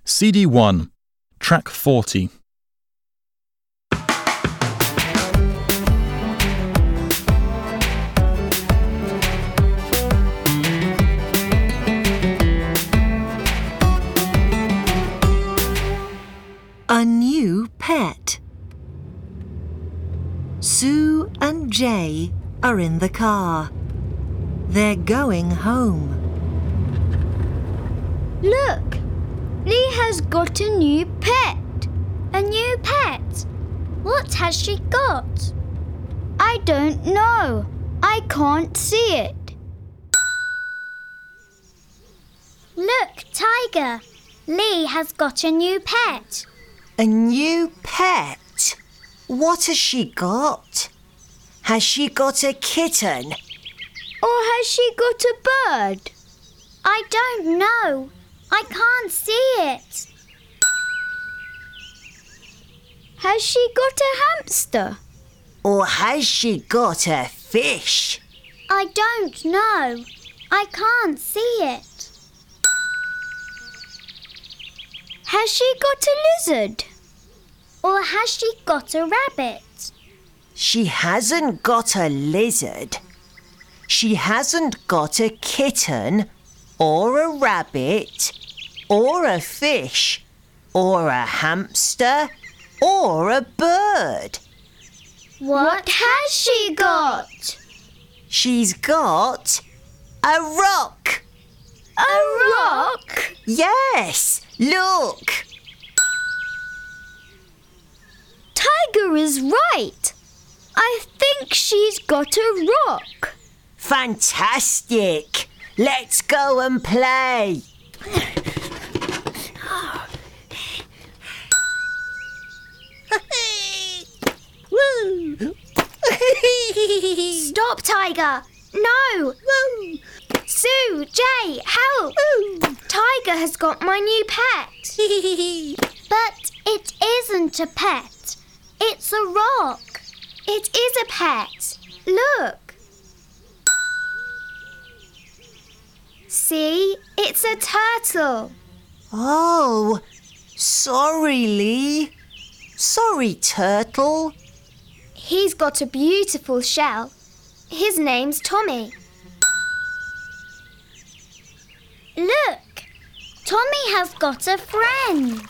CD 1, Track 40. A new pet. Sue and Jay are in the car. They're going home. Look! Lee has got a new pet. A new pet? What has she got? I don't know. I can't see it. Look, Tiger. Lee has got a new pet. A new pet? What has she got? Has she got a kitten? Or has she got a bird? I don't know. I can't see it. Has she got a hamster? Or has she got a fish? I don't know. I can't see it. Has she got a lizard? Or has she got a rabbit? She hasn't got a lizard. She hasn't got a kitten, or a rabbit, or a fish, or a hamster, or a bird. What has she got? She's got a rock. A rock? Yes, look. Tiger is right. I think she's got a rock. Fantastic. Let's go and play. Stop, Tiger. No. Sue, Jay, help. Tiger has got my new pet. But it isn't a pet. It's a rock. It is a pet. Look. See, it's a turtle. Oh, sorry, Lee. Sorry, Turtle. He's got a beautiful shell. His name's Tommy. Look, Tommy has got a friend.